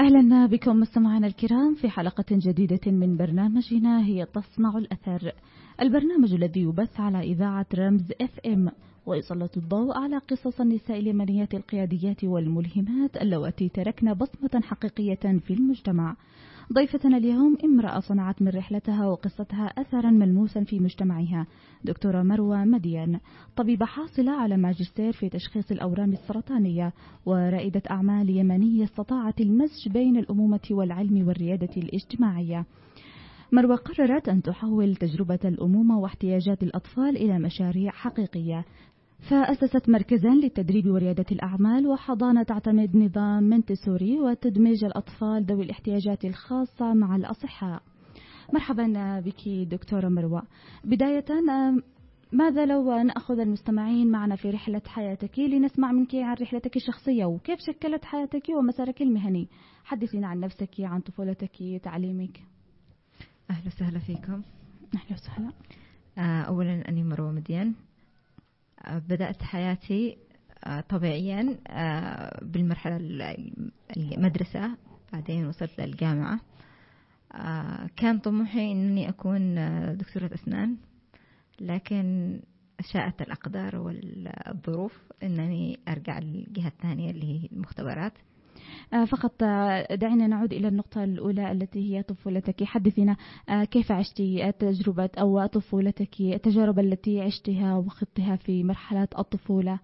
أهلا بكم مستمعينا الكرام في حلقة جديدة من برنامجنا هي تصنع الأثر، البرنامج الذي يبث على إذاعة رمز FM ويسلط الضوء على قصص النساء اليمنيات القياديات والملهمات اللواتي تركن بصمة حقيقية في المجتمع. ضيفتنا اليوم امرأة صنعت من رحلتها وقصتها أثرا ملموسا في مجتمعها، دكتورة مروة مدين، طبيبة حاصلة على ماجستير في تشخيص الأورام السرطانية ورائدة أعمال يمنية استطاعت المزج بين الأمومة والعلم والريادة الاجتماعية. مروة قررت أن تحول تجربة الأمومة واحتياجات الأطفال إلى مشاريع حقيقية، فأسست مركزا للتدريب وريادة الأعمال وحضانة تعتمد نظام منتسوري وتدمج الأطفال ذوي الاحتياجات الخاصة مع الأصحاء. مرحبا بك دكتورة مروة. بداية ماذا لو نأخذ المستمعين معنا في رحلة حياتك لنسمع منك عن رحلتك الشخصية وكيف شكلت حياتك ومسارك المهني. حدثينا عن نفسك، عن طفولتك، تعليمك. أهلا وسهلا فيكم. أهلا وسهلا. أولا أني مروة مدين. بدأت حياتي طبيعيا بالمرحلة المدرسة، بعدين وصلت للجامعة. كان طموحي أنني أكون دكتورة أسنان، لكن شاءت الأقدار والظروف أنني أرجع للجهة الثانية اللي هي المختبرات. فقط دعينا نعود إلى النقطة الأولى التي هي طفولتك. حدثينا كيف عشتي تجربة أو طفولتك، التجارب التي عشتها وخضتها في مرحلة الطفولة.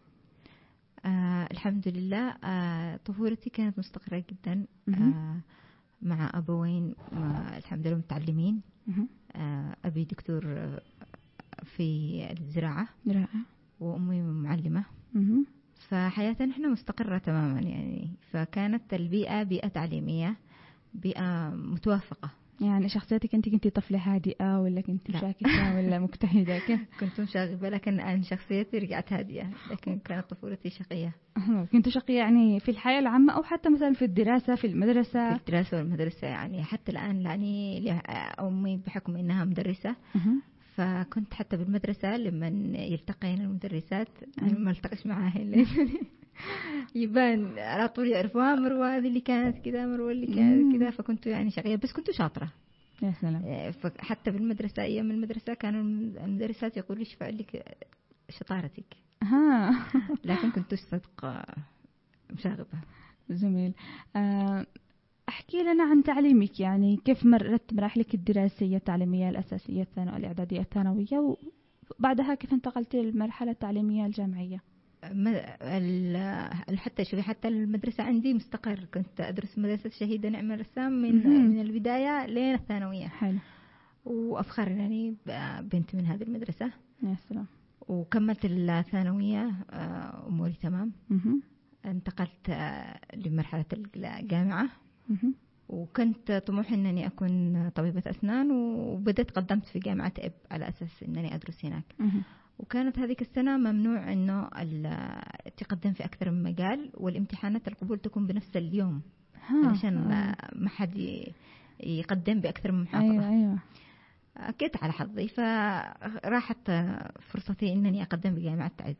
الحمد لله، طفولتي كانت مستقرة جدا مع أبوين الحمد لله متعلمين. أبي دكتور في الزراعة وأمي معلمة، فحياتنا احنا مستقرة تماما يعني. فكانت البيئة بيئة تعليمية، بيئة متوافقة. يعني شخصيتك أنت كنتي طفلة هادئة ولا كنتي شاكسة ولا مجتهدة؟ كيف؟ كنت مشاغبة، لكن الآن شخصيتي رجعت هادئة، لكن كانت طفولتي شقية. كنت شقية يعني في الحياة العامة أو حتى مثلا في الدراسة في المدرسة؟ في الدراسة والمدرسة يعني، حتى الآن يعني أمي بحكم إنها مدرسة، فكنت حتى بالمدرسة لما يلتقين المدرسات أنا ما التقيش معاهن يبان على طول يعرفوها مروة هذه اللي كانت كذا، مروة اللي كانت كذا. فكنت يعني شقية بس كنت شاطرة. يا سلام. حتى بالمدرسة أيام المدرسة كانوا المدرسات يقولوا ايش فعل لك شطارتك. لكن كنت صدق مشاغبة. جميل. احكي لنا عن تعليمك، يعني كيف مرت مراحلك الدراسية التعليمية الأساسية الإعدادية الثانوية، وبعدها كيف انتقلت للمرحلة التعليمية الجامعية؟ حتى شوفي، حتى المدرسة عندي مستقر. كنت أدرس مدرسة شهيدة نعمة الرسام من البداية لين الثانوية. حلو. وأفخر يعني بنت من هذه المدرسة. يا سلام. وكملت الثانوية أموري تمام. انتقلت لمرحلة الجامعة. وكنت طموحي أنني أكون طبيبة أسنان، وبدأت قدمت في جامعة إب على أساس أنني أدرس هناك. وكانت هذيك السنة ممنوع أنه تقدم في أكثر من مجال، والامتحانات القبول تكون بنفس اليوم علشان ما حد يقدم بأكثر من محافظة. أيوة. كنت على حظي، فراحت فرصتي أنني أقدم بجامعة تعز.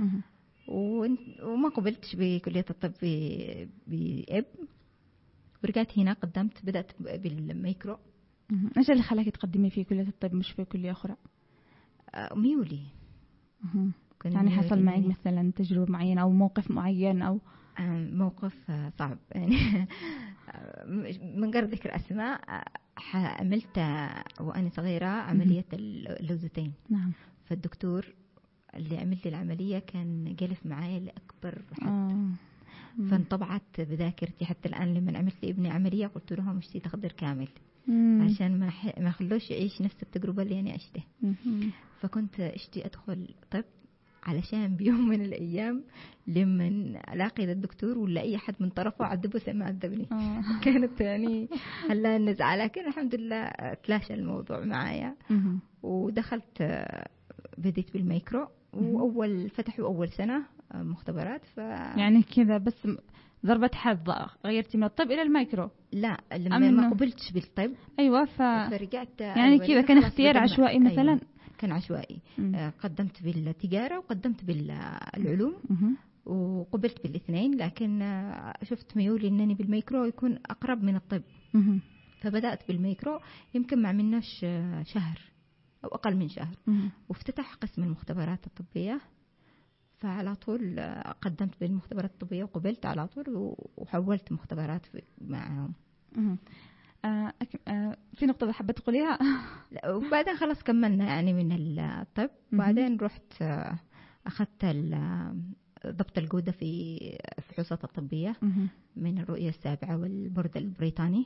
وما قبلتش بكلية الطب بإب، ورجعت هنا قدمت، بدأت بالميكرو. ايش اللي خلاك تقدمي في كلية الطب مش في كلية أخرى؟ ميولي. يعني حصل معك مثلا تجربة معينة أو موقف معين أو موقف صعب يعني من غير ذكر أسماء. عملت وأنا صغيرة عملية اللوزتين. نعم. فالدكتور اللي عمل لي العملية كان جلف معايا لأكبر حد. فانطبعت بذاكرتي حتى الآن. لما عملت لي ابني عملية قلت لهم مش تخدر كامل عشان ما خلوش يعيش نفس التجربة اللي أنا عشتها. فكنت اشتي أدخل طب علشان بيوم من الأيام لما ألاقي الدكتور ولا أي حد من طرفه عذبه زي ما عذبني. كانت يعني خلاني نزعل، لكن الحمد لله تلاشى الموضوع معايا. ودخلت بديت بالميكرو، وأول فتحوا أول سنة مختبرات. يعني كذا بس ضربة حظ غيرتي من الطب إلى الميكرو؟ لا، لما ما قبلتش بالطب. أيوة. فرجعت يعني كذا كان اختيار عشوائي مثلا. أيوة. كان عشوائي. قدمت بالتجارة وقدمت بالعلوم، وقبلت بالاثنين، لكن شفت ميولي أنني بالميكرو يكون أقرب من الطب. فبدأت بالميكرو، يمكن ما عملناش شهر أو أقل من شهر وافتتح قسم المختبرات الطبية. فعلى طول قدمت بالمختبرات الطبية وقبلت على طول وحولت مختبرات معهم. في نقطة حبيت تقوليها؟ وبعدين خلاص كملنا يعني من الطب. وبعدين رحت أخذت ضبط الجودة في الفحوصات الطبية من الرؤية السابعة والبورد البريطاني.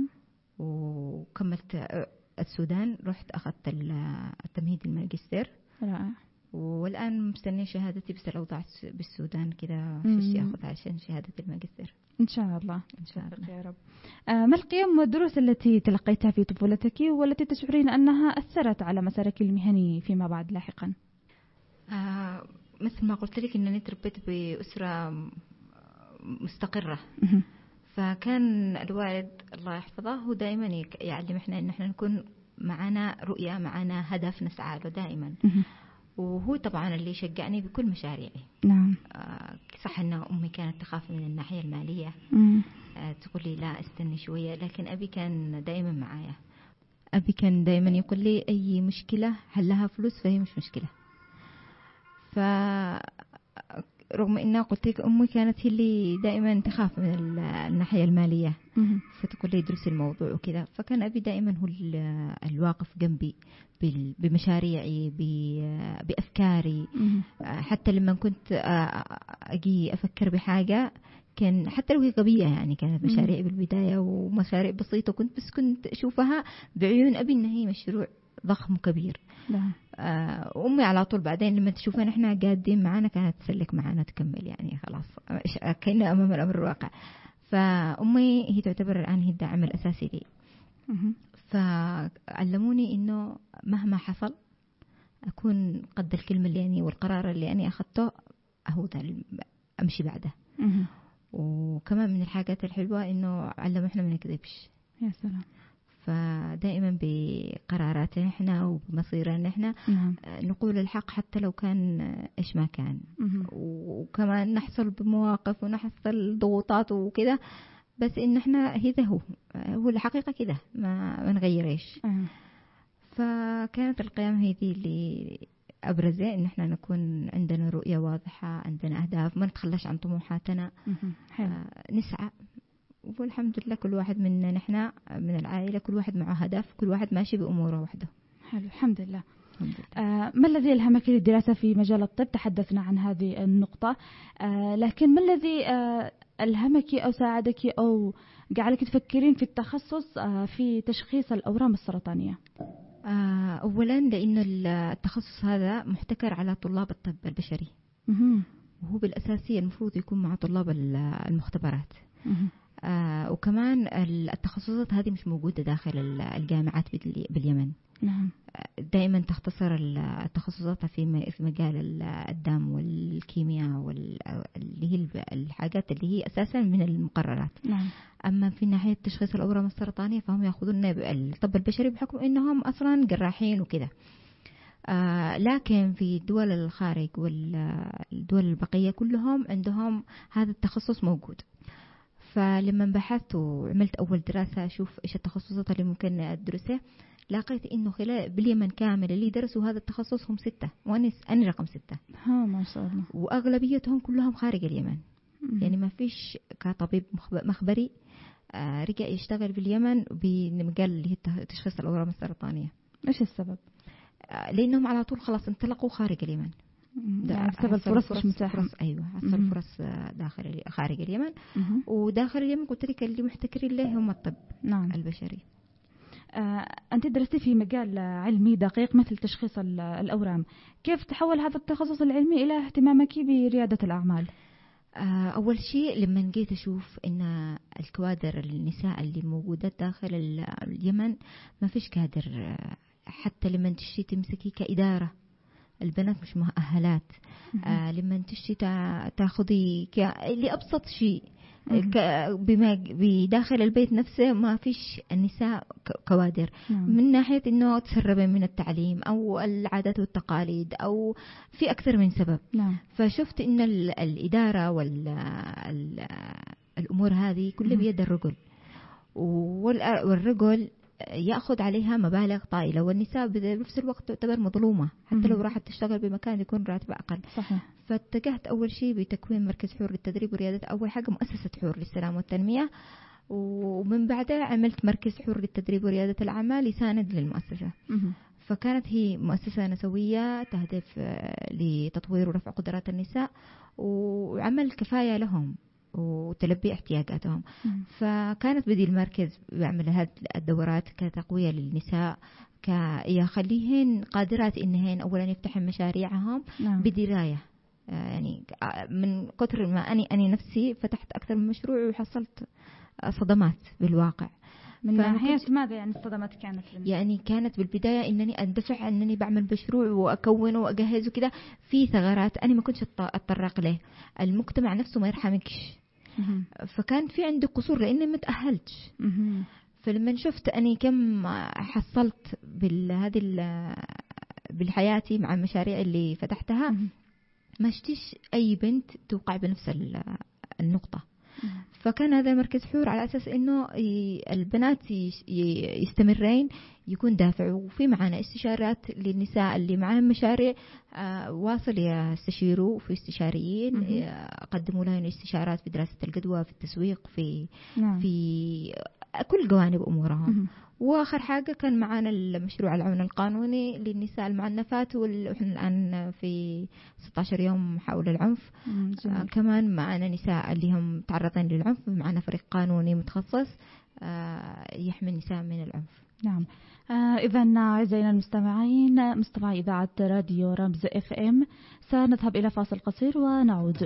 وكملت السودان، رحت أخذت التمهيد الماجستير. رائع. والآن مستني شهادتي، بس الأوضاع بالسودان كده فيش أخذ عشان شهادة الماجستير. إن شاء الله إن شاء الله يا رب. ما القيم والدروس التي تلقيتها في طفولتك والتي تشعرين أنها أثرت على مسارك المهني فيما بعد لاحقا؟ مثل ما قلت لك إنني تربيت بأسرة مستقرة. فكان الوالد الله يحفظه هو دائما يعلم إحنا إن إحنا نكون معنا رؤية، معنا هدف نسعى له دائما. وهو طبعا اللي شجعني بكل مشاريعي. نعم. صح ان امي كانت تخاف من الناحيه الماليه. تقول لي لا استني شويه، لكن ابي كان دائما معايا. ابي كان دائما يقول لي اي مشكله حلها فلوس فهي مش مشكله. رغم انها قلت لك امي كانت هي اللي دائما تخاف من الناحيه الماليه، فتقول لي ادرسي الموضوع وكذا. فكان ابي دائما هو الواقف جنبي بمشاريعي بافكاري. حتى لما كنت اجي افكر بحاجه كان حتى لو هي غبيه، يعني كانت مشاريع بالبدايه ومشاريع بسيطه كنت اشوفها بعيون ابي ان هي مشروع ضخم كبير. أمي على طول بعدين لما تشوفنا إحنا قاعدين معانا كانت تسلك معانا تكمل، يعني خلاص كأنه أمام الأمر الواقع. فأمي هي تعتبر الآن هي الداعم الأساسي لي. فعلموني إنه مهما حصل أكون قد الكلمة اللي يعني والقرار اللي أنا أخذته هو ده أمشي بعده. وكمان من الحاجات الحلوة إنه علموا إحنا ما نكذبش. يا سلام. فدائما بقراراتنا احنا وبمصيرنا احنا نقول الحق حتى لو كان ايش ما كان. وكمان نحصل بمواقف ونحصل ضغوطات وكده، بس ان احنا هذا هو الحقيقة كده ما نغيرش. فكانت القيم هذه اللي أبرزه إن إحنا نكون عندنا رؤية واضحة، عندنا أهداف، ما نتخلش عن طموحاتنا. نسعى. والحمد لله كل واحد منا نحن من العائلة كل واحد معه هدف، كل واحد ماشي بأموره وحده. حلو الحمد لله. ما الذي ألهمك للدراسة في مجال الطب؟ تحدثنا عن هذه النقطة، لكن ما الذي ألهمك أو ساعدك أو جعلك تفكرين في التخصص في تشخيص الأورام السرطانية؟ أولا لأن التخصص هذا محتكر على طلاب الطب البشري، وهو بالأساسية المفروض يكون مع طلاب المختبرات. وكمان التخصصات هذه مش موجودة داخل الجامعات باليمن. نعم. دائما تختصر التخصصات في مجال الدم والكيمياء واللي هي الحاجات اللي هي أساسا من المقررات. نعم. أما في ناحية تشخيص الأورام السرطانية فهم يأخذون الطب البشري بحكم أنهم أصلا جراحين وكده. لكن في دول الخارج والدول البقية كلهم عندهم هذا التخصص موجود. فلما بحثت وعملت أول دراسة أشوف إيش التخصصات اللي ممكن أدرسها، لقيت إنه خلال باليمن كامل اللي درسوا هذا التخصص هم 6 وأنا رقم 6. ما شاء الله. وأغلبيتهم كلهم خارج اليمن. يعني ما فيش كطبيب مخبري رجع يشتغل باليمن بمجال اللي هي تشخيص الأورام السرطانية. إيش السبب؟ لأنهم على طول خلاص انطلقوا خارج اليمن. يعني بسبب فرص مساحة. أيوة حصل فرص خارج اليمن. وداخل اليمن قلت لك اللي محتكرين له هم الطب. نعم. البشري. أنت درستي في مجال علمي دقيق مثل تشخيص الأورام، كيف تحول هذا التخصص العلمي إلى اهتمامك بريادة الأعمال؟ أول شيء لما جيت أشوف إن الكوادر النساء اللي موجودة داخل اليمن ما فيش كادر. حتى لما تشتي تمسكي كإدارة البنات مش مؤهلات. لما تشتي تاخذي لأبسط شيء بما بداخل البيت نفسه ما فيش النساء كوادر. من ناحية إنه تسربن من التعليم أو العادات والتقاليد أو في أكثر من سبب. فشفت إن الإدارة والأمور هذه كلها بيد الرجل، والرجل يأخذ عليها مبالغ طائلة، والنساء بنفس الوقت تعتبر مظلومة حتى لو راحت تشتغل بمكان يكون راتب أقل. صحيح. فاتجهت أول شيء بتكوين مركز حور للتدريب وريادة، أول حاجة مؤسسة حور للسلام والتنمية، ومن بعدها عملت مركز حور للتدريب وريادة الأعمال يساند للمؤسسة. فكانت هي مؤسسة نسوية تهدف لتطوير ورفع قدرات النساء وعمل كفاية لهم وتلبي احتياجاتهم. فكانت بدي المركز بيعمل هذه الدورات كتقوية للنساء، يخليهن قادرات إنهن أولا يفتحن مشاريعهم بدراية. يعني من كتر ما أنا نفسي فتحت أكثر من مشروع وحصلت صدمات بالواقع. من ناحية ماذا يعني الصدمات كانت؟ يعني كانت بالبداية إنني أندفع إنني بعمل مشروع وأكونه وأجهزه كده في ثغرات أنا ما كنتش أتطرق له، المجتمع نفسه ما يرحمكش. فكان في عندي قصور لأني ما تأهلتش. فلما شفت أني كم حصلت بالحياتي مع المشاريع اللي فتحتها ما اشتيش أي بنت توقع بنفس النقطة. فكان هذا المركز حور على أساس إنه البنات يستمرين يكون دافع، وفي معنا استشارات للنساء اللي معهم مشاريع واصل يستشيروا في استشاريين قدموا لهم استشارات في دراسة الجدوى، في التسويق، في كل جوانب أمورهم. وآخر حاجة كان معنا المشروع العون القانوني للنساء المعنفات، ونحن الآن في 16 يوم حول العنف. كمان معنا نساء اللي هم تعرضين للعنف، معنا فريق قانوني متخصص يحمي النساء من العنف. نعم. إذن أعزائنا المستمعين، مستمعي إذاعة راديو رمز FM، سنذهب إلى فاصل قصير ونعود.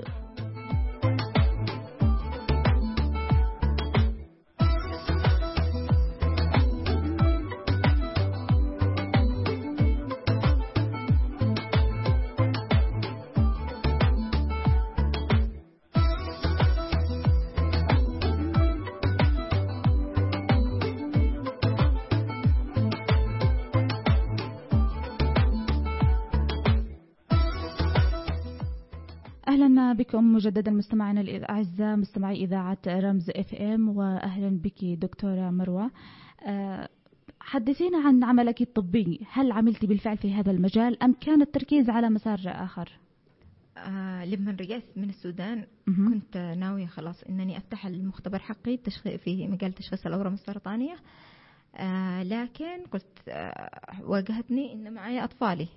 أهلا بكم مجددا مستمعينا الأعزاء، مستمعي إذاعة رمز FM، وأهلا بك دكتورة مروة. حدثينا عن عملك الطبي، هل عملت بالفعل في هذا المجال أم كان التركيز على مسار آخر؟ لما رجعت من السودان كنت ناوية خلاص إنني أفتح المختبر حقي في مجال تشخيص الأورام السرطانية، لكن قلت واجهتني إن معي أطفالي،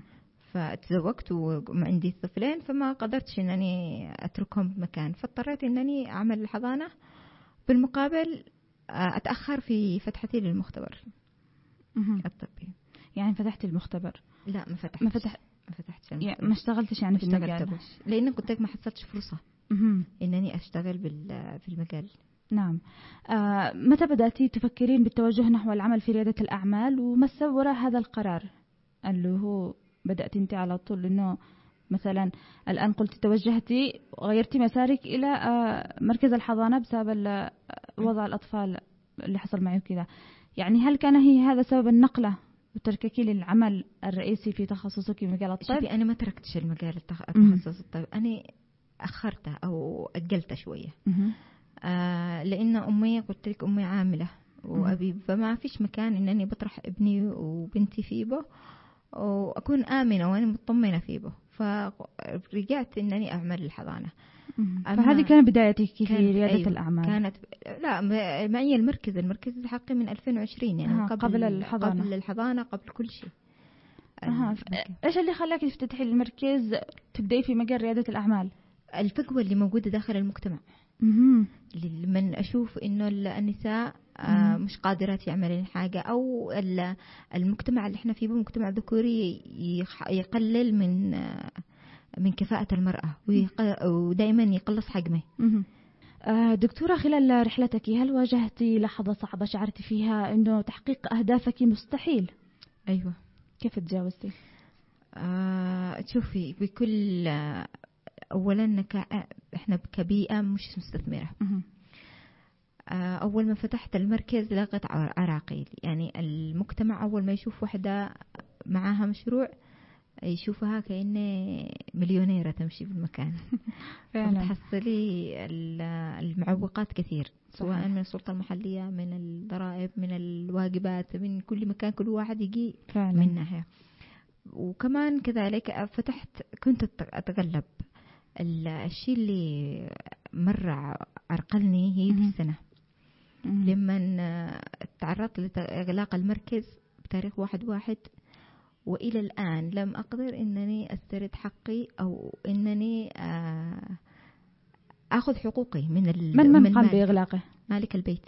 فتزوجت وعندي طفلين، فما قدرتش إنني أتركهم بمكان، فاضطريت إنني أعمل الحضانة، بالمقابل أتأخر في فتحتي للمختبر الطبي. يعني فتحت المختبر؟ لا ما فتحتش يعني ما اشتغلتش يعني في المجال، لأن كنت ما حصلتش فرصة إنني أشتغل في المجال. نعم. متى بدأتي تفكرين بالتوجه نحو العمل في ريادة الأعمال، وما السبب وراء هذا القرار اللي هو بدأت انت على طول انه مثلا الآن قلت توجهتي غيرتي مسارك إلى مركز الحضانة بسبب وضع الأطفال اللي حصل معي كذا؟ يعني هل كان هذا سبب النقلة وتركك للعمل الرئيسي في تخصصك في مجال الطب؟ شوفي أنا ما تركتش المجال التخصص الطب، أنا أخرته أو أجلته شوية. لأن أمي قلت لك أمي عاملة وأبي، فما فيش مكان إنني بطرح ابني وبنتي فيه وأكون آمنة وأنا مطمنة فيه، فرجعت إنني أعمل الحضانة. فهذه كانت بدايتك في ريادة الأعمال؟ كانت لا معي المركز حقي من 2020 يعني قبل الحضانة قبل كل شيء. إيش اللي خلاك تفتحي المركز تبدأي في مجال ريادة الأعمال؟ الفجوة اللي موجودة داخل المجتمع، من أشوف إنه النساء مش قادرات يعملين حاجة، أو المجتمع اللي احنا فيه مجتمع ذكوري يقلل من كفاءة المرأة ودائما يقلص حجمه. دكتورة، خلال رحلتك هل واجهتي لحظة صعبة شعرتي فيها إنه تحقيق أهدافك مستحيل؟ أيوة. كيف تجاوزتي؟ شوفي، بكل أولا إحنا كبيئة مش مستثمرة. أول ما فتحت المركز لقيت عراقيل، يعني المجتمع أول ما يشوف واحدة معاها مشروع يشوفها كأن مليونيرة تمشي في المكان. فتحصلي المعوقات كثير، سواء من السلطة المحلية، من الضرائب، من الواجبات، من كل مكان، كل واحد يجي من ناحية. وكمان كذلك كنت أتغلب. الشيء اللي مرة عرقلني هي دي السنة لما تعرضت لإغلاق المركز بتاريخ 1/1، وإلى الآن لم أقدر إنني أسترد حقي أو إنني أخذ حقوقي من قام بإغلاقه؟ مالك البيت.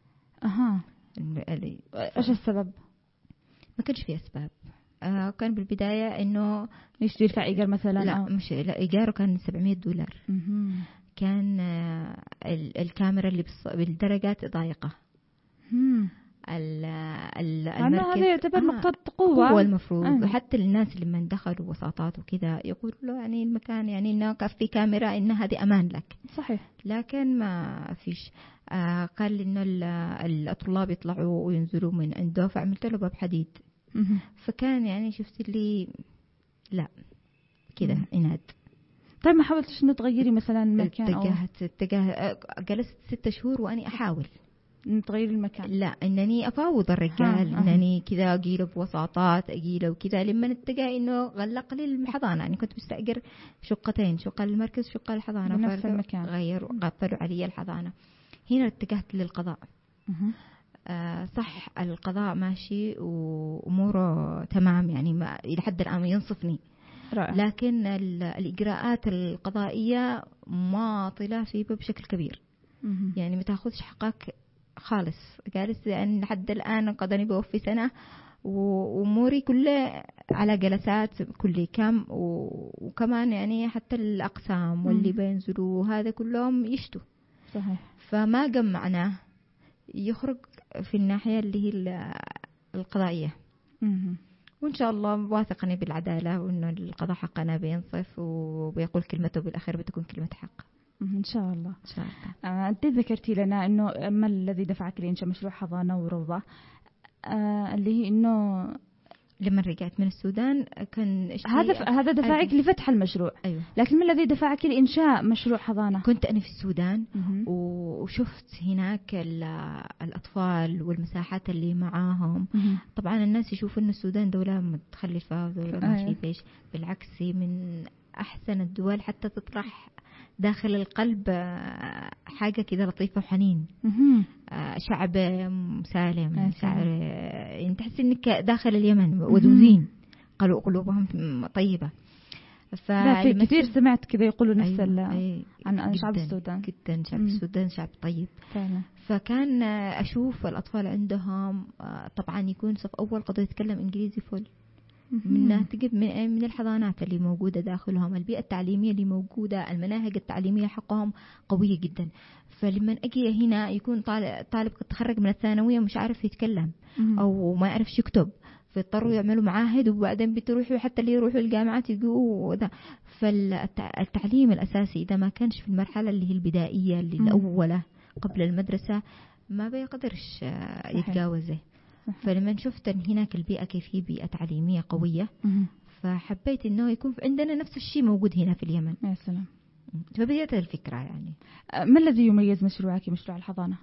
إيش السبب؟ ما كانش فيه أسباب. كان بالبداية إنه مش يدفع إيجار مثلا؟ لا إيجاره كان $700. كان الكاميرا اللي بالدرجات ضايقة. المركز هذا يعتبر نقطة قوة المفروض. وحتى الناس اللي من دخلوا وساطات وكذا يقولوا له يعني المكان يعني إنه في كاميرا إن هذه أمان لك. صحيح. لكن ما فيش. قال إنه الطلاب يطلعوا وينزلوا من عنده، فعملت له باب حديد. فكان يعني شفت لي لا كذا عناد. طيب ما حاولتش إنه تغيري مثلا المكان؟ جلست 6 شهور وأني أحاول تغير المكان. لا إنني أفاوض الرجال إنني كذا أجيله بوساطات أجيله وكذا، لما اتجاه إنه غلق لي الحضانة. يعني كنت بستأجر شقتين، شقة للمركز شقة للحضانة، بنفس المكان. غيروا قفلوا علي الحضانة. هنا اتجهت للقضاء. صح القضاء ماشي وأموره تمام، يعني إلى حد الآن ينصفني. رائع. لكن الإجراءات القضائية معطلة فيه بشكل كبير. يعني ما تاخذش حقك خالص. جالس لأن لحد الآن قدني بوفي سنة وأموري كلها على جلسات كل كام، وكمان يعني حتى الأقسام واللي بينزلوا هذا كلهم يشتوا. صحيح. فما جمعناه يخرج في الناحية اللي هي القضائية. وإن شاء الله واثقني بالعدالة وإنه القضاء حقنا بينصف وبيقول كلمته بالأخير بتكون كلمة حق إن شاء الله. أنت ذكرتي لنا إنه ما الذي دفعك لإنشاء مشروع حضانة وروضة، اللي هي إنه لما رجعت من السودان كان هذا دفعك لفتح المشروع. أيوة. لكن ما الذي دفعك لإنشاء مشروع حضانة؟ كنت أنا في السودان وشفت هناك الأطفال والمساحات اللي معاهم. طبعا الناس يشوفوا إن السودان دولة متخلفة ودولة ما فيش. بالعكس من أحسن الدول، حتى تطرح داخل القلب حاجة كده لطيفة وحنين. شعب مسالم، يعني تحس إنك داخل اليمن ودودين، قلوبهم طيبة. في كثير سمعت كذا يقولوا نفس عن شعب السودان. جدا شعب السودان شعب طيب فعلا. فكان أشوف الأطفال عندهم طبعا يكون صف أول قدر يتكلم إنجليزي فل، منها تجيب من الحضانات اللي موجودة داخلهم، البيئة التعليمية اللي موجودة، المناهج التعليمية حقهم قوية جدا. فلما أجي هنا يكون طالب قد تخرج من الثانوية مش عارف يتكلم أو ما يعرفش يكتب، فيضطروا يعملوا معاهد وبعدين بتروحوا حتى اللي يروحوا الجامعات يجوا ده. فالتعليم الأساسي إذا ما كانش في المرحلة اللي هي البدائية اللي الأولى قبل المدرسة ما بيقدرش يتجاوزه. فلما شفت أن هناك البيئة كيف هي بيئة تعليمية قوية فحبيت أنه يكون عندنا نفس الشيء موجود هنا في اليمن. يا سلام. فبدأت الفكرة يعني. ما الذي يميز مشروعك مشروع الحضانة؟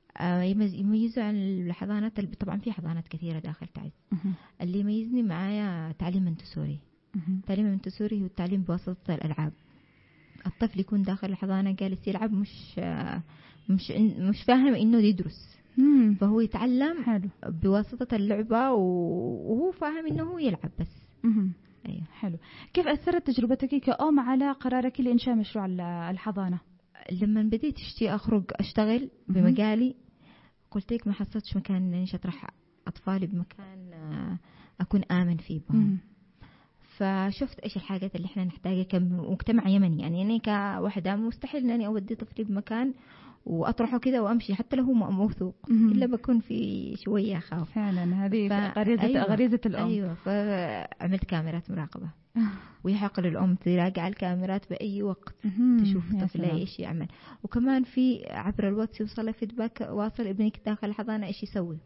يميزه عن الحضانات. طبعا في حضانات كثيرة داخل تعز. اللي يميزني معايا تعليم منتسوري. تعليم منتسوري هو التعليم بواسطة الألعاب. الطفل يكون داخل الحضانة جالس يلعب مش فاهم إنه يدرس، فهو يتعلم حلو بواسطة اللعبة وهو فاهم إنه هو يلعب بس. أيوة. حلو. كيف أثرت تجربتك كأم على قرارك لإنشاء مشروع الحضانة؟ لما بديت أخرج أشتغل بمجالي قلت لك ما حصلتش مكان إني أطرح أطفالي بمكان أكون آمن فيه بهم. فشفت إيش الحاجات اللي إحنا نحتاجها كمجتمع يمني. يعني أنا كواحدة مستحيل إني أودي طفلي بمكان وأطرحه كده وأمشي حتى لو هو موثوق إلا بكون في شوية خاف. فعلا هذه غريزة الأم. أيوة. فعملت كاميرات مراقبة. ويحق للأم تراجع الكاميرات بأي وقت تشوف طفلها إيش يعمل. وكمان في عبر الواتس يوصل فيدباك واصل ابنك داخل الحضانة إيش يسوي.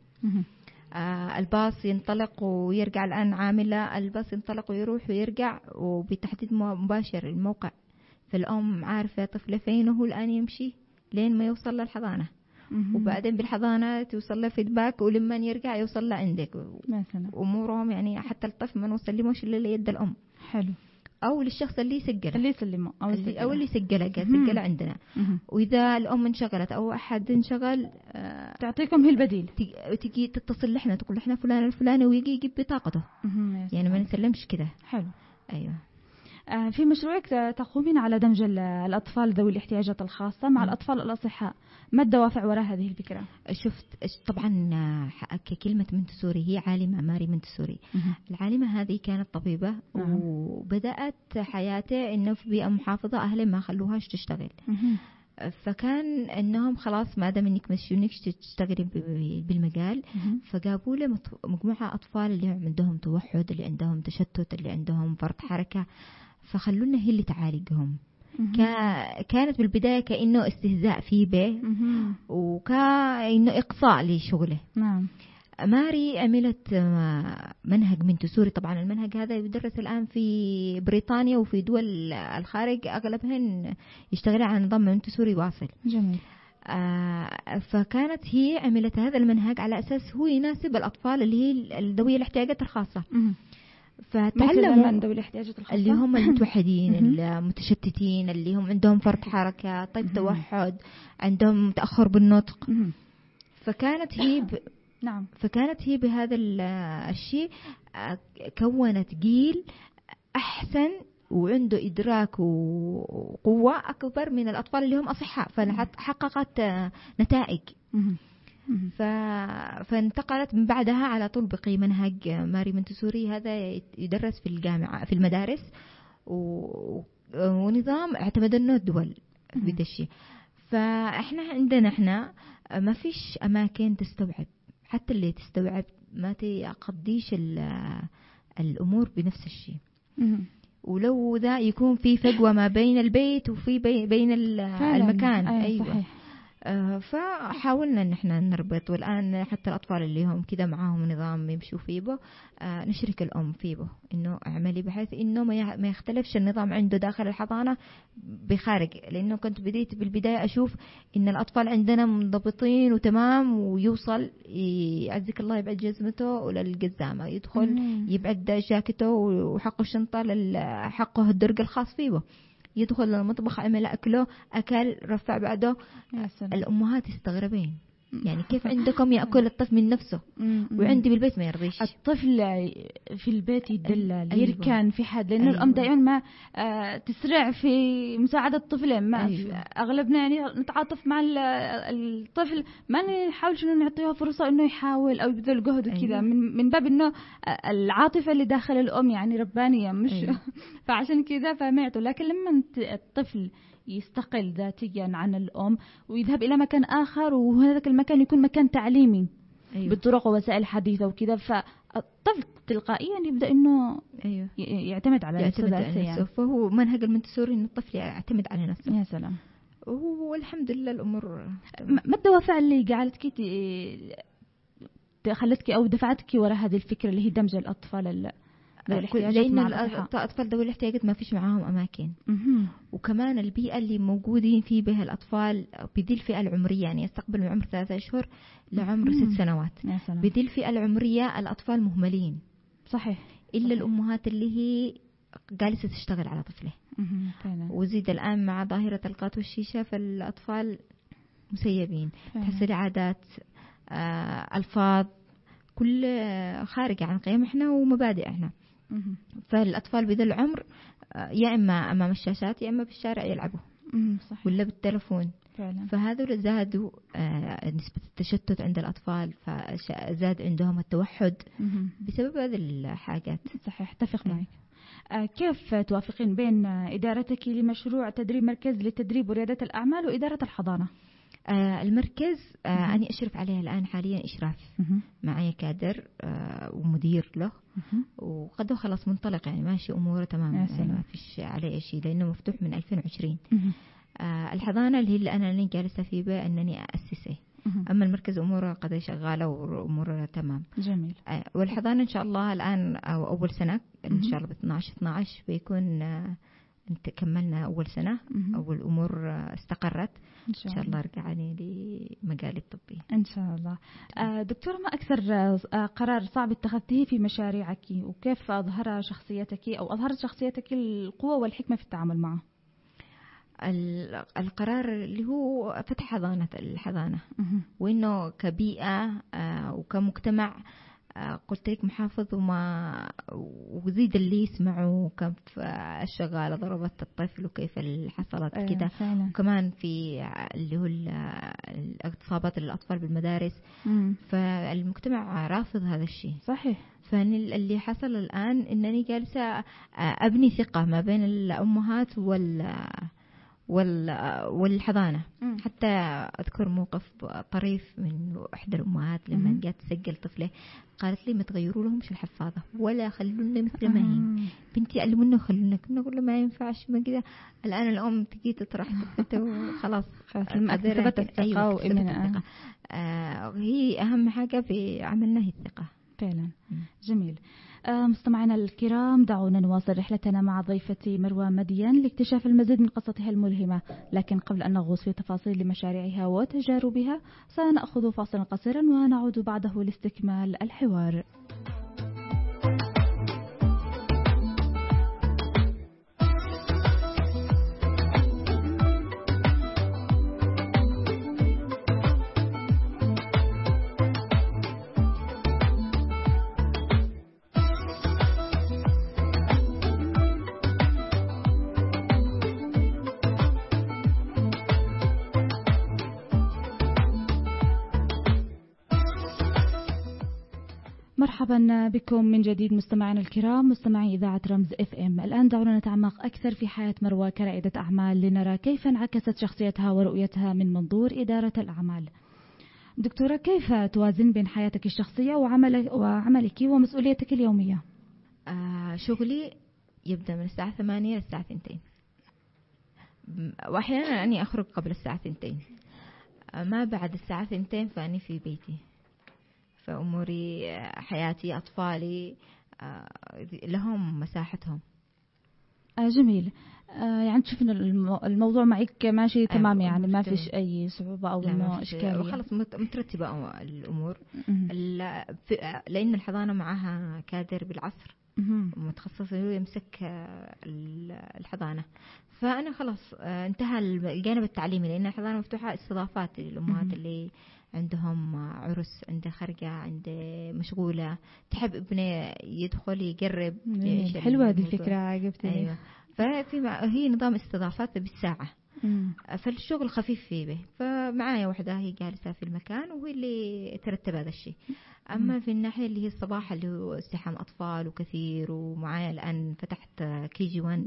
الباص ينطلق ويرجع، الآن عاملة الباص ينطلق ويروح ويرجع وبتحديد مباشر الموقع، فالأم عارفة طفله فين وهو الآن يمشي لين ما يوصل للحضانة. وبعدين بالحضانة توصل له فيدباك، ولما يرجع يوصل له عندك مثلا. أمورهم يعني حتى الطفل ما نسلموش إلا ليد الأم. حلو. أو للشخص اللي يسجله، اللي يسلمه أو اللي سجله عندنا. وإذا الأم انشغلت أو أحد انشغل تعطيكم هي البديل، تجي تتصل لحنا تقول لحنا فلان الفلاني ويجي يجيب بطاقته. يعني ما نسلمش كده. حلو. أيوة. في مشروعك تقومين على دمج الأطفال ذوي الاحتياجات الخاصة مع الأطفال الأصحاء، ما الدوافع وراء هذه الفكرة؟ شفت طبعا كلمة منتسوري، هي عالمة ماري منتسوري. العالمة هذه كانت طبيبة وبدأت حياتها إنه في بيئة محافظة، أهلها ما خلوهاش تشتغل. فكان إنهم خلاص ما دام إنك مشيونك تشتغلي بالمجال، فجابوا له مجموعة أطفال اللي عندهم توحد، اللي عندهم تشتت، اللي عندهم فرط حركة، فخلونا هي اللي تعالجهم. كانت بالبداية كأنه استهزاء فيه به، وكأنه إقصاء لشغله. نعم. ماري عملت منهج منتسوري. طبعا المنهج هذا يدرس الآن في بريطانيا وفي دول الخارج أغلبهن يشتغل على نظام منتسوري واصل. جميل. فكانت هي عملت هذا المنهج على أساس هو يناسب الأطفال اللي هي ذوي الاحتياجات الخاصة. فتعلموا من ذوي الاحتياجات الخاصة اللي هم المتوحدين، المتشتتين، اللي هم عندهم فرط حركة، طيب توحد، عندهم تأخر بالنطق. فكانت هي نعم. فكانت هي بهذا الشيء كونت جيل أحسن وعنده إدراك وقوة أكبر من الأطفال اللي هم أصحاء، فحققت نتائج. فانتقلت من بعدها على طول بقي منهج ماري منتسوري هذا يدرس في الجامعة في المدارس، ونظام اعتمدناه الدول بهذا الشيء. فإحنا عندنا ما فيش أماكن تستوعب، حتى اللي تستوعب ما تقضيش الأمور بنفس الشيء. ولو ذا يكون في فجوة ما بين البيت وفي بين المكان. أيوة. صحيح. فحاولنا ان احنا نربط، والان حتى الاطفال اللي هم كذا معاهم نظام يمشوا فيه به، نشرك الام فيه به انه اعملي بحيث انه ما يختلفش النظام عنده داخل الحضانه بخارج. لانه كنت بديت بالبدايه اشوف ان الاطفال عندنا منضبطين وتمام، ويوصل يعزك الله يبعد جزمته للجزامه، يدخل يبعد جاكيته وحقه الشنطه حقه الدرج الخاص فيه به، يدخل المطبخ عمل أكله أكل رفع بعده. الأمهات يستغربين يعني كيف عندكم يأكل الطفل من نفسه وعندي بالبيت ما يرضيش. الطفل في البيت يدلل يركن في حد، لأن الأم دائما ما تسرع في مساعدة الطفل. ما أغلبنا يعني نتعاطف مع الطفل، ما نحاولش إنه نعطيه فرصة إنه يحاول أو يبذل جهد وكذا. من باب إنه العاطفة اللي داخل الأم يعني ربانية مش فعشان كذا فمعته. لكن لما الطفل يستقل ذاتيا عن الأم ويذهب إلى مكان آخر، وهذا المكان يكون مكان تعليمي بالطرق ووسائل حديثة وكذا، فالطفل تلقائيا يبدأ إنه يعتمد على نفسه. يعني. فهو منهج المنتسوري إن الطفل يعتمد على نفسه. يا سلام. والحمد لله الأمور. ما الدوافع اللي جعلتك خلتك أو دفعتك وراء هذه الفكرة اللي هي دمج الأطفال لأن الأطفال ذوي الاحتياجات ما فيش معاهم أماكن. وكمان البيئة اللي موجودين فيه بها الأطفال بذي الفئة العمرية، يعني يستقبل من عمر 3 أشهر لعمر 6 سنوات. بذي الفئة العمرية الأطفال مهملين. صحيح. إلا الأمهات اللي هي جالسة تشتغل على طفله. وزيد الآن مع ظاهرة القات والشيشة، فالأطفال مسيبين. تحصل عادات، ألفاظ كل خارج عن قيمنا ومبادئنا. فالأطفال بذا العمر يا إما أمام الشاشات يا إما بالشارع يلعبوا ولا بالتلفون. فهذا زادوا نسبة التشتت عند الأطفال، فزاد عندهم التوحد بسبب هذه الحاجات. صحيح، اتفق معك. كيف توافقين بين إدارتك لمشروع تدريب مركز للتدريب وريادة الأعمال وإدارة الحضانة؟ المركز أنا أشرف عليه الآن حاليا إشراف. معايا كادر ومدير له، وقد خلاص منطلق يعني ماشي أموره تمام، يعني ما فيش عليه شيء لأنه مفتوح من 2020. الحضانة اللي أنا جالسة فيه بها أنني أسسه، أما المركز أموره قد شغالة وأموره تمام. جميل. والحضانة إن شاء الله الآن أو أول سنة إن شاء الله ب 12 بيكون كملنا أول سنة أو الأمور استقرت إن شاء الله رجعني لمجال الطبي إن شاء الله. دكتورة، ما أكثر قرار صعب اتخذتيه في مشاريعك، وكيف أظهرت شخصيتك القوة والحكمة في التعامل معه؟ القرار اللي هو فتح الحضانة وإنه كبيئة وكمجتمع، قلت لك محافظ وزيد اللي يسمعوا كيف الشغالة ضربت الطفل وكيف اللي حصلت كده، وكمان في اللي هو الاغتصابات للأطفال بالمدارس. فالمجتمع رافض هذا الشيء. صحيح. فاللي حصل الآن إنني جالسة أبني ثقة ما بين الأمهات والحضانة. حتى أذكر موقف طريف من إحدى الأمهات لما جات تسجل طفله، قالت لي ما تغيروا لهمش الحفاظة ولا خلونا مثل ما هي، بنتي علمونا خلونا. كنا نقول ما ينفعش ما كده. الآن الأم تجي تطرح طفلته وخلاص ثبت الثقة وإمنا. هي أهم حاجة في عملنا هي الثقة فعلا. جميل. مستمعينا الكرام، دعونا نواصل رحلتنا مع ضيفتي مروى مدين لاكتشاف المزيد من قصتها الملهمة، لكن قبل أن نغوص في تفاصيل مشاريعها وتجاربها سنأخذ فاصلا قصيرا ونعود بعده لاستكمال الحوار. مرحبا بكم من جديد مستمعينا الكرام، مستمعي إذاعة رمز FM. الآن دعونا نتعمق أكثر في حياة مروى كرائدة أعمال لنرى كيف انعكست شخصيتها ورؤيتها من منظور إدارة الأعمال. دكتورة، كيف توازن بين حياتك الشخصية وعملك ومسؤوليتك اليومية؟ شغلي يبدأ من الساعة 8 للساعة 2، وأحيانا أني أخرج قبل الساعة 2. ما بعد الساعة 2 فأني في بيتي، فأموري حياتي أطفالي لهم مساحتهم. جميل. يعني تشوف إن الموضوع معك ماشي تمام، يعني ما فيش أي صعوبة أو إشكالية؟ خلص مترتبة الأمور. لأن الحضانة معها كادر بالعصر متخصص يمسك الحضانة، فأنا خلاص انتهى الجانب التعليمي، لأن الحضانة مفتوحة استضافات للأمهات اللي عندهم عرس، عنده خرجة، عنده مشغولة، تحب ابنه يدخل يقرب. حلوة هذه الفكرة، عجبتني. أيوة. هي نظام استضافات بالساعة. فالشغل خفيف فيه به، فمعايا وحدة هي جالسة في المكان وهي اللي ترتب هذا الشيء. أما في الناحية اللي هي الصباح اللي هو استحام أطفال وكثير، ومعايا الآن فتحت KG1،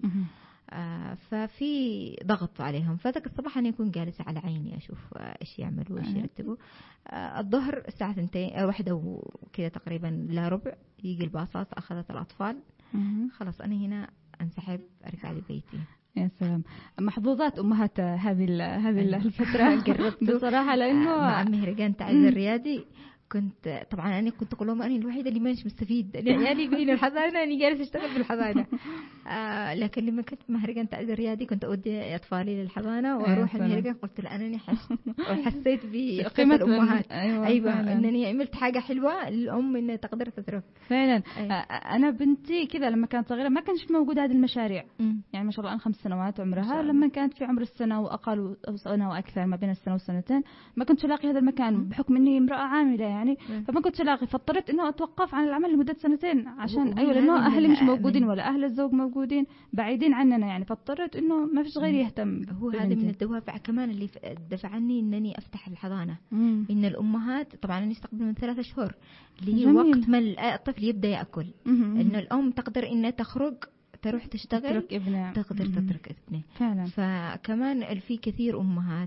ففي ضغط عليهم. فذاك الصباح أنا أكون جالسة على عيني أشوف إيش يعملوا وإيش يرتبوا. الظهر الساعة 2 1 وكذا تقريبا لا ربع يجي الباصات أخذت الأطفال، خلاص أنا هنا أنسحب أرجع لبيتي. يا سلام، محظوظات أمهات هذه الفترة. قربت بصراحة، لأنه مع مهرجان تعز الرياضي كنت طبعا أنا كنت أقول لهم أنا الوحيدة اللي مانيش مستفيد، يعني بين الحضانة أنا جالس أشتغل في الحضانة. لكن لما كنت مهرجان تعز الرياضي كنت أودي أطفالي للحضانة وأروح المهرجان. قلت لا أنا حسيت بقيمة الأمهات. أيوة أنني عملت حاجة حلوة للأم إنها تقدر تترك فعلا. أنا بنتي كذا لما كانت صغيرة ما كانش موجودة هذه المشاريع، يعني ما شاء الله أنا 5 سنوات عمرها، لما كانت في عمر السنة وأقل أو سنة وأكثر، ما بين السنة والسنتين ما كنتش ألاقي هذا المكان بحكم إني امرأة عاملة يعني، فما كنتش ألاقي، فاضطريت إنه أتوقف عن العمل لمدة 2 عشان أيوة لأنه أهلي مش موجودين ولا أهل الزوج موجودين بعيدين عننا يعني، فاضطريت إنه ما فيش غيري يهتم. هو هذا من الدوافع كمان اللي دفعني إنني أفتح الحضانة. إن الأمهات طبعا أنا استقبل من 3 شهور اللي هي وقت ما الطفل يبدأ يأكل، إن الأم تقدر إنها تخرج تروح تشتغل، تقدر تترك ابنه فعلا. فكمان في كثير أمهات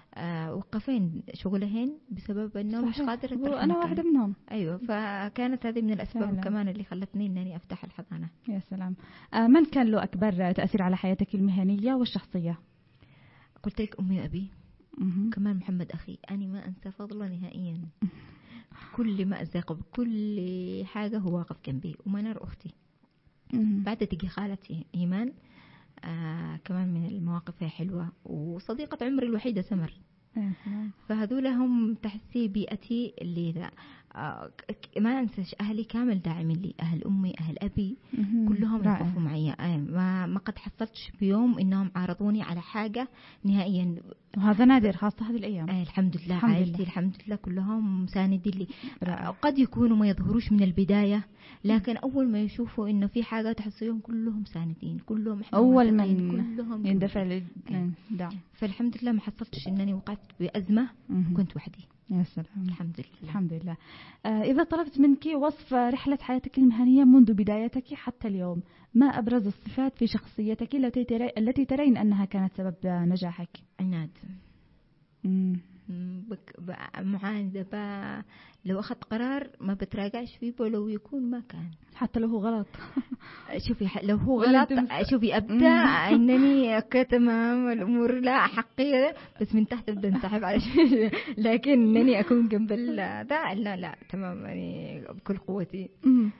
وقفين شغلهن بسبب انه مش قادرة تروح انا واحدة منهم. ايوه، فكانت هذه من الاسباب فعلا. كمان اللي خلتني انني افتح الحضانة. يا سلام. من كان له اكبر تأثير على حياتك المهنية والشخصية؟ قلت لك امي وابي. كمان محمد اخي، انا ما انسى فضله نهائيا. كل ما ازاق بكل حاجة هو واقف جنبي. ومنار اختي. بعد تجي خالتي ايمان، كمان من المواقف حلوة. وصديقة عمري الوحيدة سمر. فهذول هم تحسي بيئتي اللي ما انساش. اهلي كامل داعمين لي، اهل امي اهل ابي كلهم يقفوا معي. ما قد حصلتش بيوم انهم عارضوني على حاجة نهائيا، وهذا نادر خاصة هذه الايام. الحمد لله. عائلتي الحمد لله كلهم مساندين لي. قد يكونوا ما يظهروش من البداية، لكن اول ما يشوفوا انه في حاجة تحسيهم كلهم ساندين، كلهم اول من يندفع للدعم. فالحمد لله ما حصلتش انني وقعت بأزمة كنت وحدي. يا سلام. الحمد لله. الحمد لله. إذا طلبت منك وصف رحلة حياتك المهنية منذ بدايتك حتى اليوم، ما أبرز الصفات في شخصيتك التي ترين أنها كانت سبب نجاحك؟ عناد، معاندة، لو أخذت قرار ما بتراجعش فيه ولو يكون ما كان، حتى لو هو غلط. شوفي لو هو غلط، شوفي أبدأ أنني تمام الأمور لا حقيقية، بس من تحت أبدأ انسحب على شيء. لكن أنني أكون جنب ذا لا تمام، يعني بكل قوتي.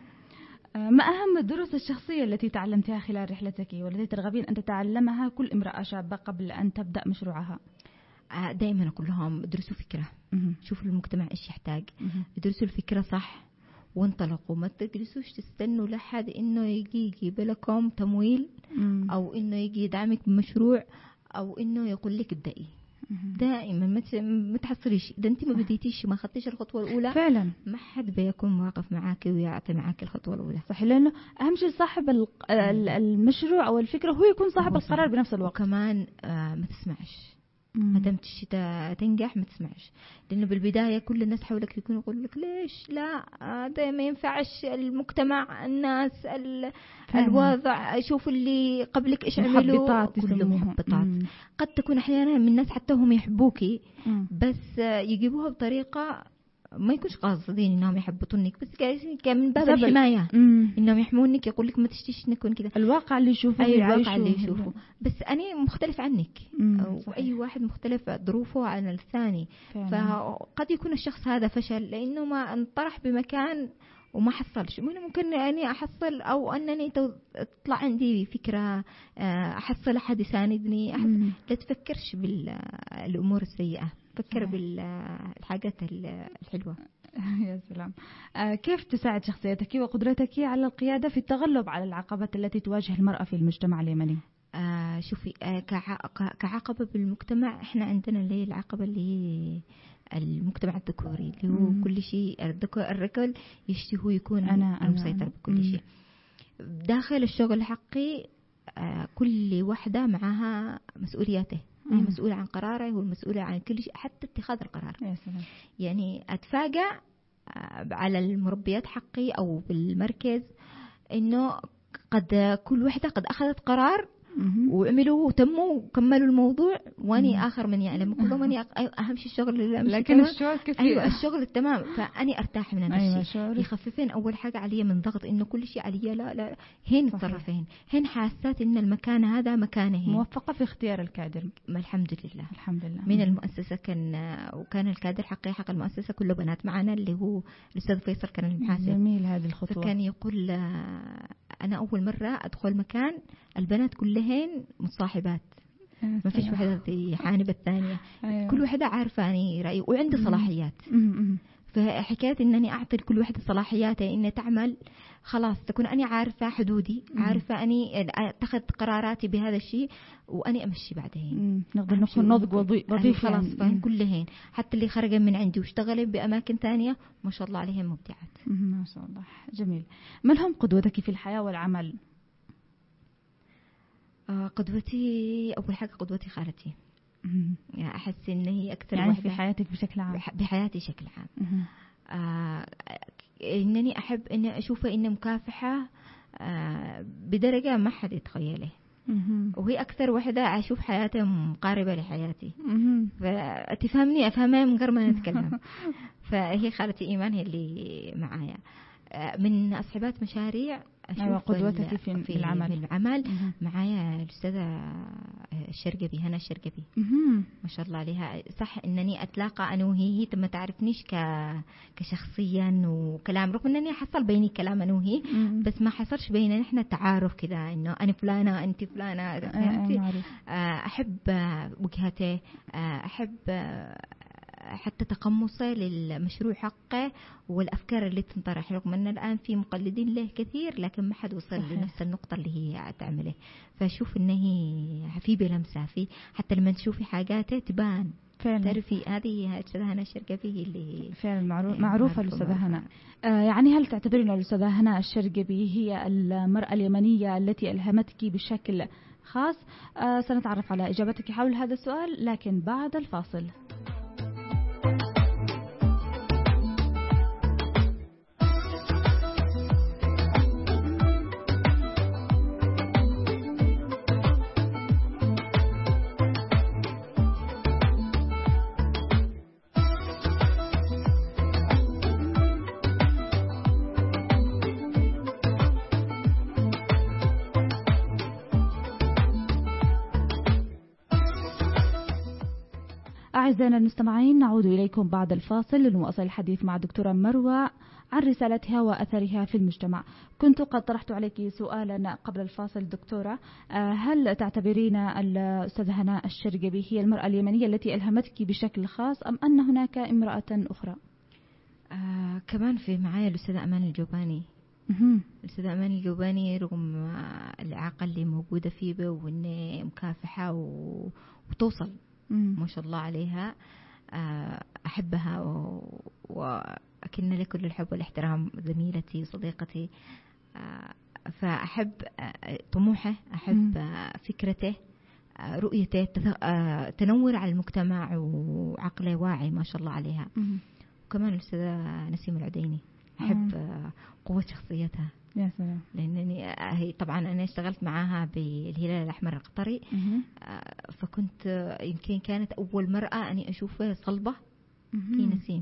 ما أهم الدروس الشخصية التي تعلمتها خلال رحلتك والتي ترغبين أن تتعلمها كل امرأة شابة قبل أن تبدأ مشروعها؟ دائما أقول لهم ادرسوا فكرة، شوفوا المجتمع إيش يحتاج، ادرسوا الفكرة صح وانطلقوا. ما تجلسوش تستنوا لحد إنه يجي يجيب لكم تمويل أو إنه يجي يدعمك بمشروع أو إنه يقول لك ابدأي. دائما ما تحصليش إذا أنت ما بديتيش ما خدتيش الخطوة الأولى، فعلا ما حد بيكون واقف معاك ويعطي معاك الخطوة الأولى. صح، لأنه أهم شيء صاحب المشروع أو الفكرة هو يكون صاحب القرار بنفس الوقت. وكمان ما تسمعش، ما دام تنجح ما تسمعش، لأنه بالبداية كل الناس حولك يكونوا يقول لك ليش لا ده ما ينفعش، المجتمع الناس الوضع، شوفوا اللي قبلك إيش عملوا، كلهم محبطات. قد تكون أحيانا من الناس حتى هم يحبوكي بس يجيبوها بطريقة ما يكونش قاصدين انهم يحبطونك، بس جالسين من باب الحمايه انهم يحمونك، يقول لك ما تشتيش نكون كذا. الواقع اللي يشوفه الواقع اللي يشوفه، بس انا مختلف عنك واي واحد مختلف ظروفه عن الثاني. فقد يكون الشخص هذا فشل لانه ما انطرح بمكان وما حصلش. ممكن اني احصل او انني تطلع عندي فكره احصل احد يساندني. لا تفكرش بالامور السيئه، فكر بالحاجات الحلوة. يا سلام. كيف تساعد شخصيتك وقدرتك على القيادة في التغلب على العقبات التي تواجه المرأة في المجتمع اليمني؟ شوفي، كعقبة بالمجتمع احنا عندنا اللي العقبة اللي هي المجتمع الذكوري اللي هو كل شيء الرجل يشتهي هو يكون أنا مسيطر بكل شيء. داخل الشغل حقي كل واحدة معها مسؤولياته، هي مسؤولة عن قراره، هو المسؤولة عن كل شيء حتى اتخاذ القرار. يعني أتفاجأ على المربيات حقي أو بالمركز إنه قد كل واحدة قد أخذت قرار وعملوا وتموا وكملوا الموضوع، واني آخر من يعلم كلهم اني أهم شيء الشغل اللي لكن الشغل كيف؟ أيوة الشغل تمام. فأني أرتاح من هذا الشيء، يخففين أول حاجة علي من ضغط إنه كل شيء علي. لا هين الطرفين، هين حاسات إن المكان هذا مكانه، موفقة في اختيار الكادر. الحمد لله الحمد لله. من المؤسسة وكان الكادر حق المؤسسة كله بنات معنا، اللي هو الأستاذ فيصل كان المحاسب. جميل هذه الخطوة. فكان يقول أنا أول مرة أدخل مكان البنات كلهن متصاحبات، ما فيش واحدة حانبة الثانية. كل واحدة عارفة يعني رأي وعندي صلاحيات. فحكاية إنني أعطي كل واحدة صلاحياتها إن تعمل، خلاص تكون أنا عارفة حدودي، عارفة أني أتخذ قراراتي بهذا الشيء وأني أمشي بعدين. نقدر نكون نضج وظيفي خلاص. فهم كلهن حتى اللي خرجوا من عندي واشتغلوا بأماكن ثانية ما شاء الله عليهم مبدعات. ما شاء الله جميل. من هم قدوتك في الحياة والعمل؟ قدوتي أول حاجة قدوتي خالتي. يعني أحس إن هي أكثر يعني في حياتك بشكل عام؟ بحياتي بشكل عام. إنني أحب إني أشوفه إنه مكافحة بدرجة ما حد يتخيله. وهي أكثر واحدة أشوف حياتها مقاربة لحياتي، فتفهمني أفهمها من غير ما نتكلم. فهي خالتي إيمان هي اللي معايا من أصحابات مشاريع. أيوة قدوتك في العمل. معايا الأستاذة الشرقبي، هنا الشرقبي، ما شاء الله عليها. صح إنني أتلاقى أنا وهي ما تعرفنيش كشخصيا وكلام، رغم إنني حصل بيني كلام أنا وهي، بس ما حصلش بيننا نحن تعارف كذا إنه أنا فلانة أنت فلانة. أحب وجهته، أحب حتى تقمصه للمشروع حقه والأفكار اللي تنطرح، رغم أن الآن في مقلدين له كثير لكن ما حد وصل لنفس النقطة اللي هي تعمله. فأشوف أنه في بلمسة في، حتى لما تشوفي حاجاته تبان فعلا. تعرفي هذه أستاذة هنا الشرقبي اللي فعلا معروفة الأستاذة هنا. يعني هل تعتبرين الأستاذة هنا الشرقبي هي المرأة اليمنية التي ألهمتك بشكل خاص؟ سنتعرف على إجابتك حول هذا السؤال لكن بعد الفاصل. أعزائنا المستمعين، نعود إليكم بعد الفاصل لنواصل الحديث مع دكتورة مروة عن رسالتها وأثرها في المجتمع. كنت قد طرحت عليك سؤالا قبل الفاصل دكتورة، هل تعتبرين الأستاذة هنا الشرقبي هي المرأة اليمنية التي ألهمتك بشكل خاص أم أن هناك امرأة أخرى؟ كمان في معايا الأستاذة أمان الجوباني. الأستاذة أمان الجوباني رغم الإعاقة اللي موجودة فيه وإنه مكافحة وتوصل ما شاء الله عليها، أحبها وأكن لها كل الحب والاحترام، زميلتي صديقتي. فأحب طموحه، أحب فكرته، رؤيته، تنور على المجتمع وعقله واعي ما شاء الله عليها. وكمان الأستاذة نسيم العديني، أحب قوة شخصيتها. يا سلام. لأنني هي طبعا أنا اشتغلت معاها بالهلال الأحمر القطري، فكنت يمكن كانت أول مرأة أني أشوفها صلبة هي نسيم.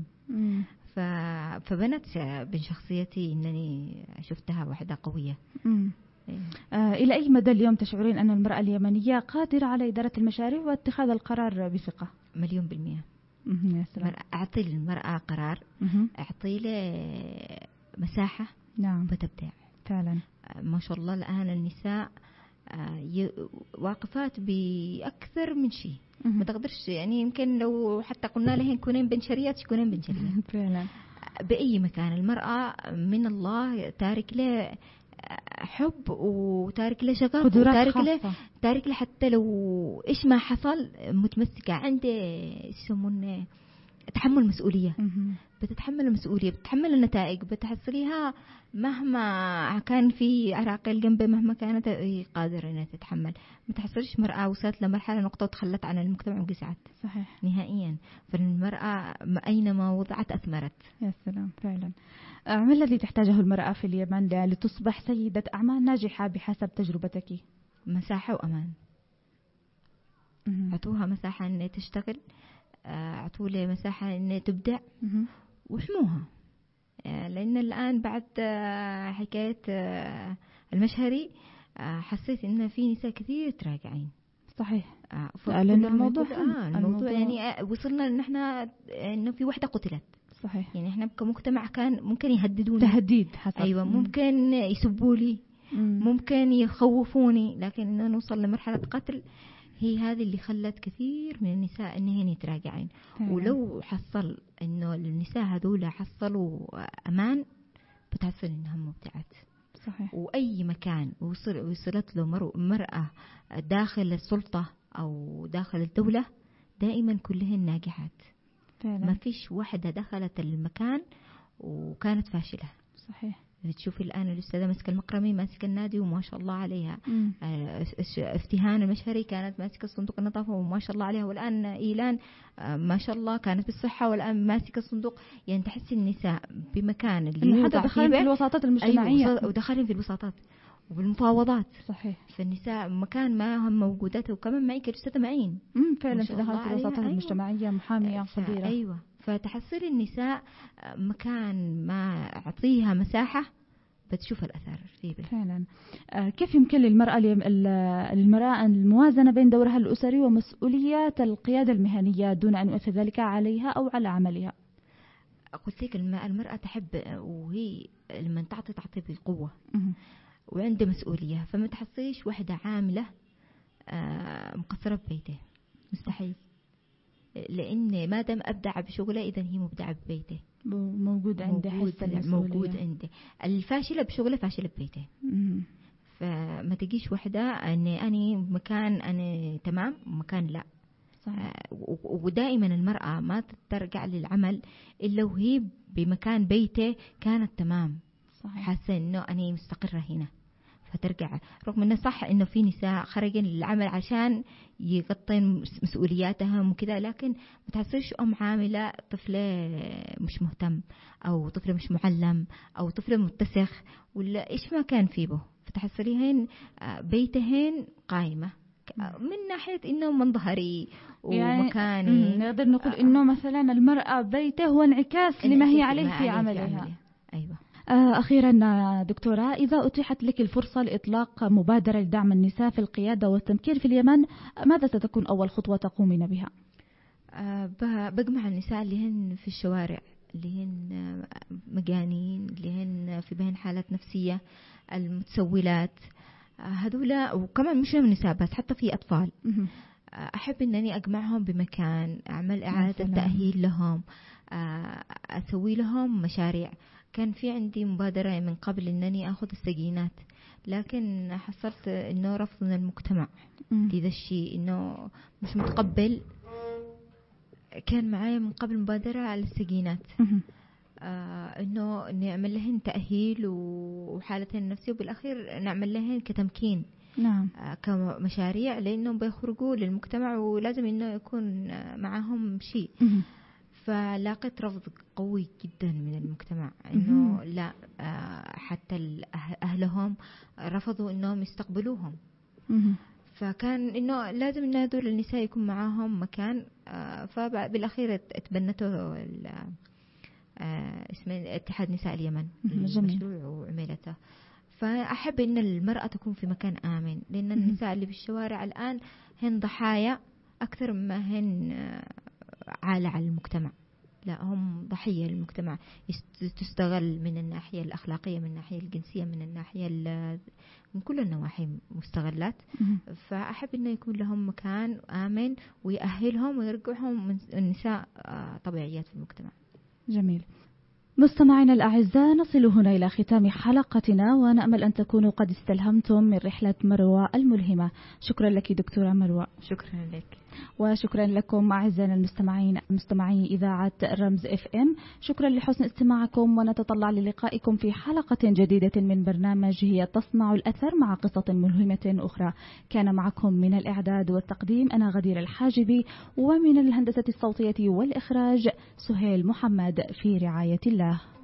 فبنت من شخصيتي أنني شفتها واحدة قوية. إلى أي مدى اليوم تشعرين أن المرأة اليمنية قادرة على إدارة المشاريع واتخاذ القرار بثقة؟ 1,000,000%. يا سلام. أعطي للمرأة قرار، أعطي له مساحة، نعم، وتبدع فعلا. ما شاء الله الآن النساء واقفات بأكثر من شيء. ما تقدرش يعني، يمكن لو حتى قلنا لهن كونين بنشريات يكونين بنشريات فعلا. بأي مكان المرأة من الله تارك له حب وتارك له شغف وتارك له حتى لو إيش ما حصل متمسكة عنده يسمونه تحمل مسؤولية. بتتحمل المسؤولية، بتتحمل النتائج، بتحصليها مهما كان في عراقيل جنبه، مهما كانت قادرة أنها تتحمل. ما تحصلش مرأة وصلت لمرحلة نقطة وتخلت عن المجتمع وقسعت. صحيح نهائيا. فالمرأة أينما وضعت أثمرت. يا سلام فعلا. ما الذي تحتاجه المرأة في اليمن لتصبح سيدة أعمال ناجحة بحسب تجربتك؟ مساحة وأمان. أعطوها مساحة أن تشتغل، أعطوا لي مساحة أن تبدع، وحموها. لأن الآن بعد حكاية المشهري حسيت إن في نساء كثير تراجعين. صحيح. لأن الموضوع يعني وصلنا إن إحنا إنه في وحدة قتلت. صحيح. يعني إحنا كمجتمع كان ممكن يهددوني، تهديد حصل. أيوة، ممكن يسبوا لي، ممكن يخوفوني، لكن إنه نوصل لمرحلة قتل هي هذه اللي خلت كثير من النساء إنهن يتراجعين. ولو حصل إنه النساء هذول حصلوا أمان، بتحصل إنهم مبدعات. صحيح. وأي مكان وصلت له مرأة داخل السلطة أو داخل الدولة دائما كلهن ناجحات. فعلا. ما فيش واحدة دخلت المكان وكانت فاشلة. صحيح. تشوفي الآن الأستاذة مسك المقرمي ماسكة النادي وما شاء الله عليها. افتهان المشهري كانت ماسكة صندوق النظافة وما شاء الله عليها. والآن إيلان ما شاء الله كانت بالصحة والآن ماسكة الصندوق. يعني تحس النساء بمكان اللي حتى دخلين في الوساطات المجتمعية. أيوة، ودخلين في الوساطات وبالمفاوضات. صحيح. فالنساء مكان ما هم موجودات، وكمان معي كجسة معين فعلا في دخلت الوساطات المجتمعية محامية خبيرة. أيوة. فتحصل النساء مكان ما أعطيها مساحة بتشوف الأثار فعلا. كيف يمكن للمرأة الموازنة بين دورها الأسري ومسؤوليات القيادة المهنية دون أن يؤثر ذلك عليها أو على عملها؟ قلت لك المرأة تحب، وهي لما تعطي بالقوة وعنده مسؤولية، فما تحصيش واحدة عاملة مقصرة ببيته، مستحيل. لأن ما دام أبدع بشغله إذا هي مبدعة ببيته، موجود عنده حس المسؤولية، موجود عنده. الفاشلة بشغله فاشلة ببيته. فما تجيش واحدة أني مكان أنا تمام ومكان لا. ودائما المرأة ما ترجع للعمل إلا وهي بمكان بيته كانت تمام، حاسة إنه أنا مستقرة هنا، فترجع. رغم إنه صح إنه في نساء خرجن للعمل عشان يغطين مسؤولياتهم وكذا، لكن ما تحصلش أم عاملة طفلة مش مهتم، أو طفلة مش معلم، أو طفلة متسخ، ولا إيش ما كان فيه به، فتحصليهن بيتهن قائمة من ناحية إنه منظهري ومكاني. يعني نقدر نقول إنه مثلا المرأة بيته هو انعكاس لما هي عليه في عملها. أيوة. أخيرا دكتورة، إذا أتيحت لك الفرصة لإطلاق مبادرة لدعم النساء في القيادة والتمكين في اليمن، ماذا ستكون أول خطوة تقومين بها؟ بجمع النساء اللي هن في الشوارع، اللي هن مجانين، اللي هن في بين حالات نفسية، المتسولات، هذولا. وكمان مش من نساء بس، حتى في أطفال. أحب أنني أجمعهم بمكان، أعمل إعادة تأهيل لهم، أسوي لهم مشاريع. كان في عندي مبادرة من قبل أنني أخذ السجينات، لكن حصلت أنه رفض من المجتمع لذا الشيء، أنه مش متقبل. كان معايا من قبل مبادرة على السجينات، أنه نعمل لهن تأهيل وحالتهن النفسية، وبالأخير نعمل لهن كتمكين. نعم. كمشاريع، لأنهم بيخرجوا للمجتمع ولازم أنه يكون معهم شيء. فلاقيت رفض قوي جدا من المجتمع، أنه لا، حتى أهلهم رفضوا أنهم يستقبلوهم. فكان إنه لازم إنه هذول النساء يكون معاهم مكان. فبالأخير تبنته اسمه اتحاد نساء اليمن المشروع وعملته. فأحب إن المرأة تكون في مكان آمن، لأن النساء اللي بالشوارع الآن هن ضحايا أكثر مما هن عالة على المجتمع. لا، هم ضحية للمجتمع، تستغل من الناحية الأخلاقية، من الناحية الجنسية، من الناحية من كل النواحي مستغلات. فأحب إنه يكون لهم مكان آمن ويأهلهم ويرجعهم من النساء طبيعيات في المجتمع. جميل. مستمعينا الأعزاء، نصل هنا إلى ختام حلقتنا، ونأمل أن تكونوا قد استلهمتم من رحلة مروى الملهمة. شكرا لك دكتورة مروى. شكرا لك. وشكرا لكم أعزائنا المستمعين، مستمعي إذاعة رمز FM. شكرا لحسن استماعكم، ونتطلع للقائكم في حلقة جديدة من برنامج هي تصنع الأثر، مع قصة ملهمة أخرى. كان معكم من الإعداد والتقديم أنا غدير الحاجبي، ومن الهندسة الصوتية والإخراج سهيل محمد، في رعاية الله.